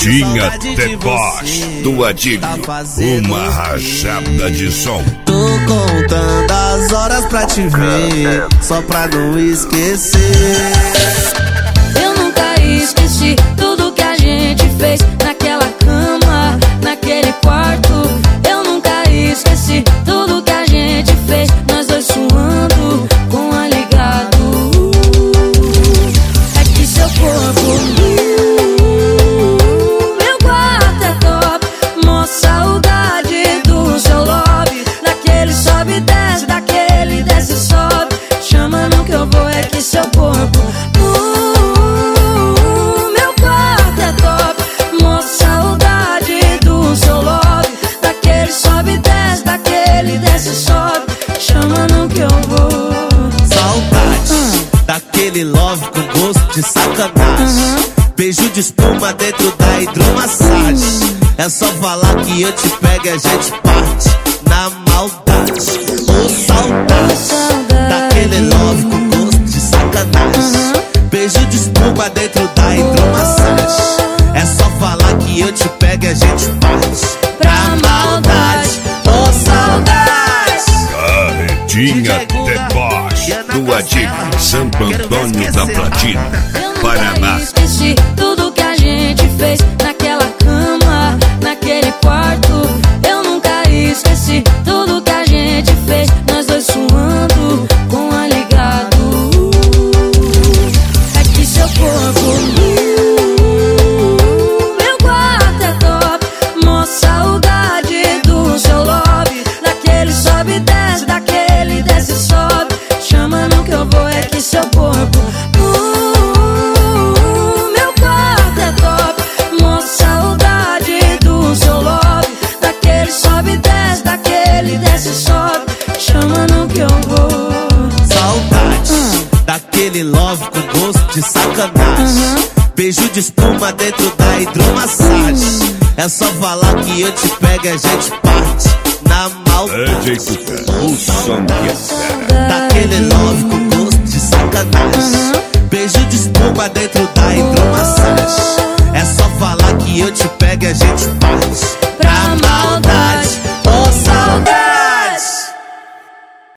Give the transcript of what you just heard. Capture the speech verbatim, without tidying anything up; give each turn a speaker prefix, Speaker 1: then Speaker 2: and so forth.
Speaker 1: Carretinha deboche do Adílio, uma rajada de som.
Speaker 2: Tô contando as horas pra te ver, só pra não esquecer.
Speaker 3: Eu nunca esqueci tudo que a gente fez naquela cama, naquele quarto. Eu nunca esqueci tudo que a gente fez, nós dois suando com a ligado. É que seu corpo, meu quarto é top, mó saudade do seu lobby. Daquele sobe e desce, daquele desce e sobe. Chama no que eu vou, é que seu corpo, uh, meu quarto é top, mó saudade do seu lobby. Daquele sobe e desce, daquele desce e sobe. Chama no que eu vou.
Speaker 2: Saudade
Speaker 3: Hum.
Speaker 2: daquele love com gosto de sacanagem.
Speaker 3: Uhum.
Speaker 2: Beijo de espuma dentro da hidromassagem. É só falar que eu te pego e a gente parte na maldade. Ô saudade,
Speaker 3: Saudade.
Speaker 2: daquele love com gosto de sacanagem.
Speaker 3: Uhum.
Speaker 2: Beijo de espuma dentro da hidromassagem. É só falar que eu te pego e a gente parte
Speaker 3: Pra maldade.
Speaker 2: Ô saudade.
Speaker 1: Carretinha deboche do Adílio, Santo Antônio da Platina,
Speaker 3: Eu
Speaker 1: Paraná.
Speaker 3: nunca esqueci tudo que a gente fez naquela cama, naquele quarto. Eu nunca esqueci tudo que a gente fez, nós dois suando com a ligado. É que seu corpo, meu quarto é top, mó saudade do seu lobby. Daquele sobe e desce, daquele desce e sobe. Chama no que eu vou, é que seu corpo, uh, meu quarto é top, mó saudade do seu lobby. Daquele sobe e desce, daquele desce e sobe. Chama no que eu vou.
Speaker 2: Saudade daquele love com gosto de sacanagem.
Speaker 3: Uhum.
Speaker 2: Beijo de espuma dentro da hidromassagem. É só falar que eu te pego e a gente parte na maldade.
Speaker 1: D J Cuca, o som que espera.
Speaker 2: Daquele love com gosto de sacanagem.
Speaker 3: Uhum.
Speaker 2: Beijo de espuma dentro da hidromassagem.